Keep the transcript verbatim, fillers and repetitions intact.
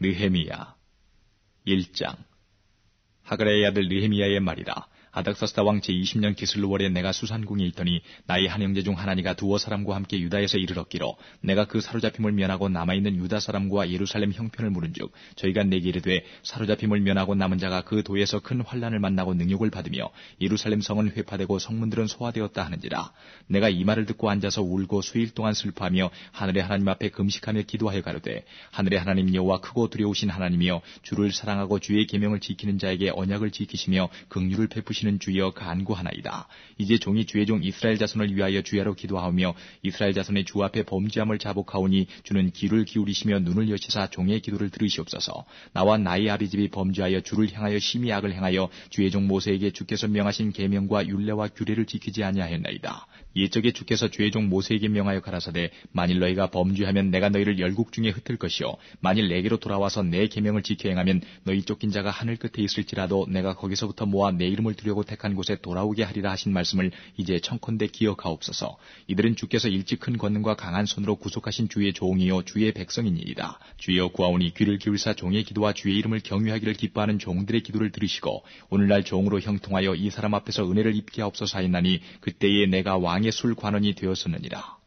느헤미야 일 장. 하그라의 아들 느헤미야의 말이라. 아닥사스다 왕 제이십 년 기슬루월에 내가 수산궁에 있더니 나의 한 형제 중 하나니가 두어 사람과 함께 유다에서 이르렀기로 내가 그 사로잡힘을 면하고 남아있는 유다 사람과 예루살렘 형편을 물은즉 저희가 내게 이르되 사로잡힘을 면하고 남은 자가 그 도에서 큰 환난을 만나고 능욕을 받으며 예루살렘 성은 회파되고 성문들은 소화되었다 하는지라. 내가 이 말을 듣고 앉아서 울고 수일 동안 슬퍼하며 하늘의 하나님 앞에 금식하며 기도하여 가로되 하늘의 하나님 여호와 크고 두려우신 하나님이여 주를 사랑하고 주의 계명을 지키는 자에게 언약을 지키시며 긍휼을 베푸시는 주여 간구하나이다. 이제 종이 주의 종 이스라엘 자손을 위하여 주야로 기도하오며 이스라엘 자손의 주 앞에 범죄함을 자복하오니 주는 귀를 기울이시며 눈을 여시사 종의 기도를 들으시옵소서. 나와 나의 아비집이 범죄하여 주를 향하여 심히 악을 행하여 주의 종 모세에게 주께서 명하신 계명과 율례와 규례를 지키지 아니하였나이다. 옛적에 주께서 주의 종 모세에게 명하여 가라사대 만일 너희가 범죄하면 내가 너희를 열국 중에 흩을 것이요 만일 내게로 돌아와서 내 계명을 지켜 행하면 너희 쫓긴 자가 하늘 끝에 있을지라도 내가 거기서부터 모아 내 이름을 두려고 택한 곳에 돌아오게 하리라 하신 말씀을 이제 청컨대 기억하옵소서. 이들은 주께서 일찍 큰 권능과 강한 손으로 구속하신 주의 종이요 주의 백성이니이다. 주여 구하오니 귀를 기울사 종의 기도와 주의 이름을 경유하기를 기뻐하는 종들의 기도를 들으시고 오늘날 종으로 형통하여 이 사람 앞에서 은혜를 입게 하옵소서 하였나니 그때에 내가 왕의 술 관원이 되었었느니라.